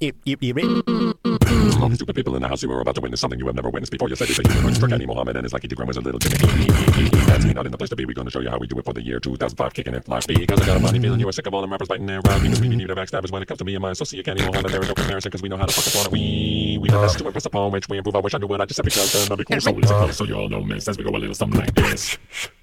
All the stupid people in the house who are about to witness something you have never witnessed before. You said it's a human struck Annie Mohammed and his lucky Tigran was a little Jimmy. That's me, not in the place to be. We're going to show you how we do it for the year 2005, kicking it flash because I got a funny feeling you are sick of all them rappers biting their rod because we need to backstabbers when it comes to me and my associate Annie Mohammed. There is no comparison because we know how to fuck it on it. We the best to impress upon which we improve. I wish I knew what I just said because then I'll be cool. So easy close, so you all know me. Says we go a little something like this.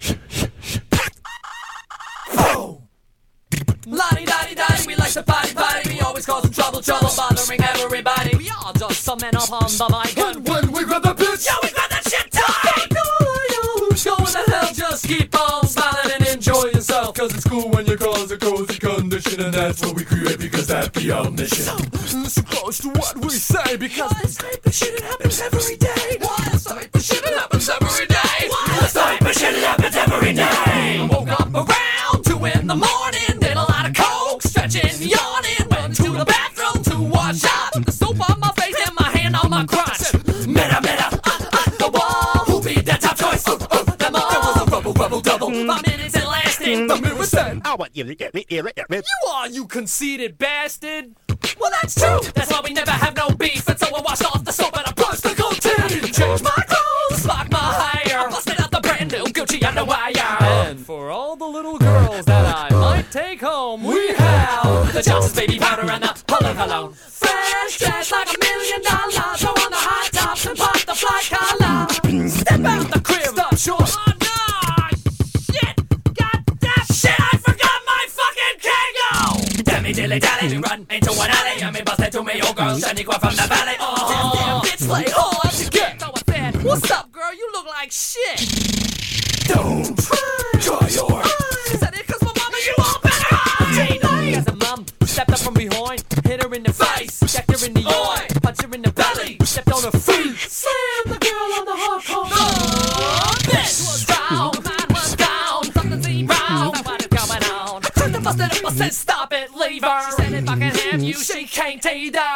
Lottie-dottie-dottie, we like to potty-potty. We always causing trouble, bothering everybody. We all just some men up on the mic. And when we grab the bitch, yeah, we grab that shit tight. Go in the hell, just keep on smiling and enjoy yourself. Cause it's cool when you cause a cozy condition. And that's what we create because that's the our mission. So close to what we say because this type of shit, it happens every day. This type of shit, it happens every day. This type of shit, it happens every day. I woke up around 2 in the morning, did a lot of coke, stretching, yawning, went to the bathroom to wash up. Put the soap on my face and my hand on my crotch. Meta, the wall, who be that top choice? Them all. There was a rubble, double. 5 minutes it lasted. The mirror said, I want you to get me. you are, you conceited bastard. Well, that's true. That's why we never have no beef until I washed off the soap and I brushed the goatee. Change my clothes, lock my hair. I busted out the brand new Gucci underwire. And for all the little girls that I might take home, we have the Johnson's baby powder and the Hello cologne. Fresh dress like $1 million. Throw on the hot tops and pop the fly collar. Step out the crib, stop short. Oh no! Shit! God damn shit! I forgot my fucking Kango! Dammy dilly dally, we run into an alley and we busted to me old girl Shaniqua from the valley. Oh, damn bitch, play hard to get. So I said, what's up, girl? You look like shit. Don't try your eyes. Said it 'cause my mama, you all better hide. As a mom stepped up from behind, hit her in the face, checked her in the eye, punched her in the belly, stepped on her feet, slammed the girl on the hardcore. Oh, bitch was down, mine was down, something seemed wrong. What is going on? I tried to bust it up, I said stop it, leave her. She said if I can have you, she can't either.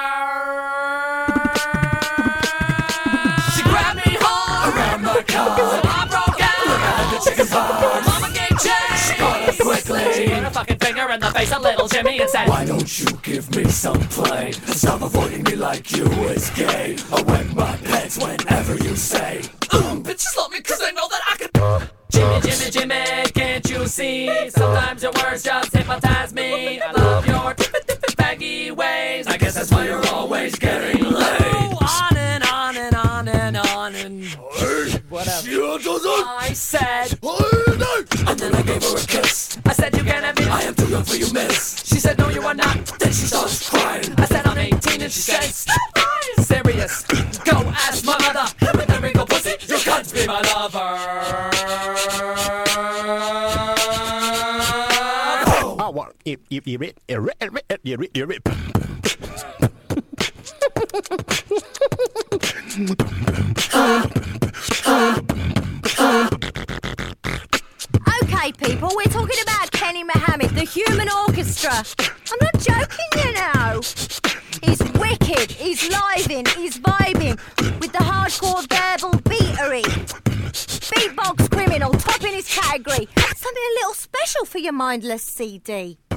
She grabbed me hard around my car. I broke out. The chicken box. Mama gave chase. She got up quickly. She put her fucking finger in the face of little Jimmy and said, why don't you give me some play? Stop avoiding me like you is gay. I wet my pants whenever you say, bitches love me 'cause they know that I can. Jimmy, can't you see? Sometimes your words just hypnotize me. I love your tippy baggy ways. I guess that's why you're always getting laid. On and on and on and on and whatever. I said, and then I gave her a kiss. I said, you can't have me. I am too young for you, miss. She said, no, you are not. Then she starts crying. I said, I'm 18, and she said, stop lying. Serious. Go ask my mother. With that wrinkle pussy, you can't be my lover. I want you. Okay, people, we're talking about Kenny Mohammed, the Human Orchestra. I'm not joking, you know. He's wicked, he's living, he's vibing with the hardcore verbal beatery. Beatbox criminal, top in his category. Something a little special for your mindless CD.